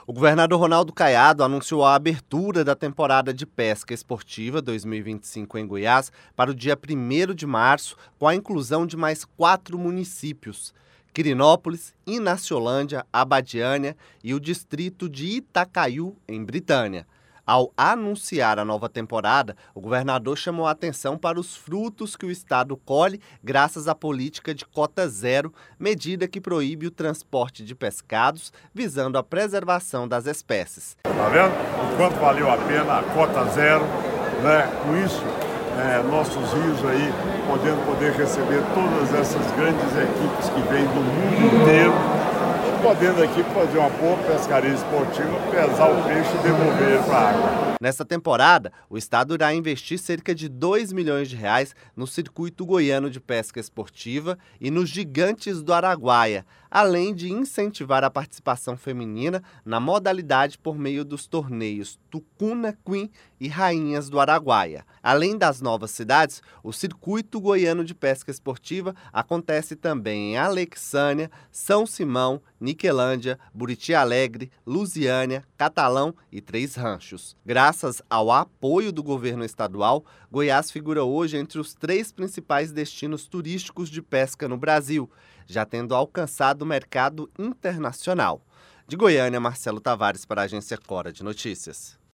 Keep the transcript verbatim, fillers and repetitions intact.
O governador Ronaldo Caiado anunciou a abertura da temporada de pesca esportiva dois mil e vinte e cinco em Goiás para o dia primeiro de março, com a inclusão de mais quatro municípios: Quirinópolis, Inaciolândia, Abadiânia e o distrito de Itacaiú, em Britânia. Ao anunciar a nova temporada, o governador chamou a atenção para os frutos que o estado colhe graças à política de cota zero, medida que proíbe o transporte de pescados, visando a preservação das espécies. Está vendo o quanto valeu a pena a cota zero, né? Com isso, é, nossos rios aí podendo poder receber todas essas grandes equipes que vêm do mundo inteiro, podendo aqui fazer uma boa pescaria esportiva, pesar o peixe e devolver ele para a água. Nesta temporada, o estado irá investir cerca de dois milhões de reais no circuito goiano de pesca esportiva e nos Gigantes do Araguaia, além de incentivar a participação feminina na modalidade por meio dos torneios Tucuna Queen e Rainhas do Araguaia. Além das novas cidades, o circuito goiano de pesca esportiva acontece também em Alexânia, São Simão, Niquelândia, Buriti Alegre, Lusiânia, Catalão e Três Ranchos. Graças ao apoio do governo estadual, Goiás figura hoje entre os três principais destinos turísticos de pesca no Brasil, já tendo alcançado o mercado internacional. De Goiânia, Marcelo Tavares para a Agência Cora de Notícias.